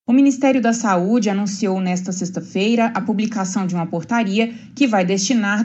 O Ministério da Saúde anunciou nesta sexta-feira a publicação de uma portaria que vai destinar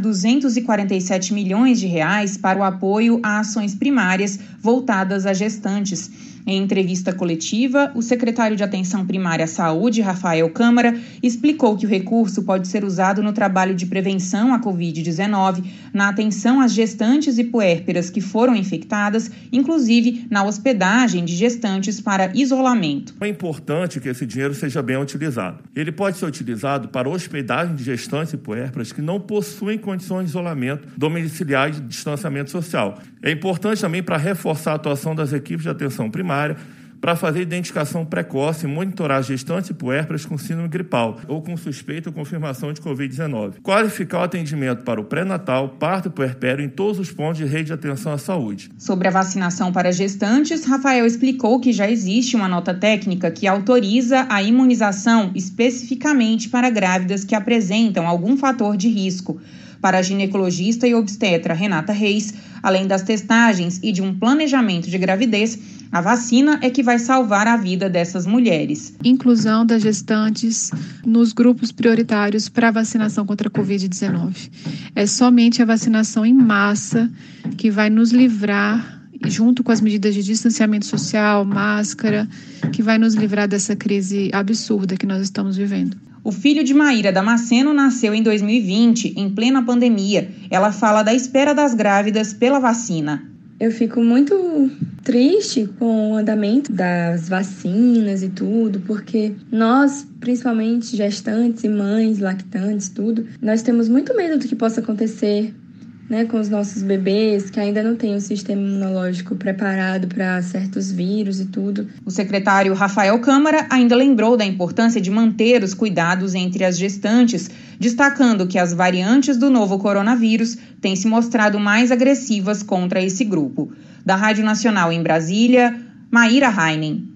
247 milhões de reais para o apoio a ações primárias voltadas a gestantes. Em entrevista coletiva, o secretário de Atenção Primária à Saúde, Rafael Câmara, explicou que o recurso pode ser usado no trabalho de prevenção à Covid-19, na atenção às gestantes e puérperas que foram infectadas, inclusive na hospedagem de gestantes para isolamento. É importante que esse dinheiro seja bem utilizado. Ele pode ser utilizado para hospedagem de gestantes e puérperas que não possuem condições de isolamento domiciliar e de distanciamento social. É importante também para reforçar a atuação das equipes de atenção primária, para fazer identificação precoce e monitorar gestantes e puérperas com síndrome gripal ou com suspeita ou confirmação de Covid-19. Qualificar o atendimento para o pré-natal, parto e puerpério em todos os pontos de rede de atenção à saúde. Sobre a vacinação para gestantes, Rafael explicou que já existe uma nota técnica que autoriza a imunização especificamente para grávidas que apresentam algum fator de risco. Para a ginecologista e obstetra Renata Reis, além das testagens e de um planejamento de gravidez, a vacina é que vai salvar a vida dessas mulheres. Inclusão das gestantes nos grupos prioritários para a vacinação contra a Covid-19. É somente a vacinação em massa que vai nos livrar, junto com as medidas de distanciamento social, máscara, que vai nos livrar dessa crise absurda que nós estamos vivendo. O filho de Maíra Damasceno nasceu em 2020, em plena pandemia. Ela fala da espera das grávidas pela vacina. Eu fico muito triste com o andamento das vacinas e tudo, porque nós, principalmente gestantes e mães, lactantes, tudo, nós temos muito medo do que possa acontecer, né, com os nossos bebês, que ainda não têm um sistema imunológico preparado para certos vírus e tudo. O secretário Rafael Câmara ainda lembrou da importância de manter os cuidados entre as gestantes, destacando que as variantes do novo coronavírus têm se mostrado mais agressivas contra esse grupo. Da Rádio Nacional em Brasília, Maíra Heinen.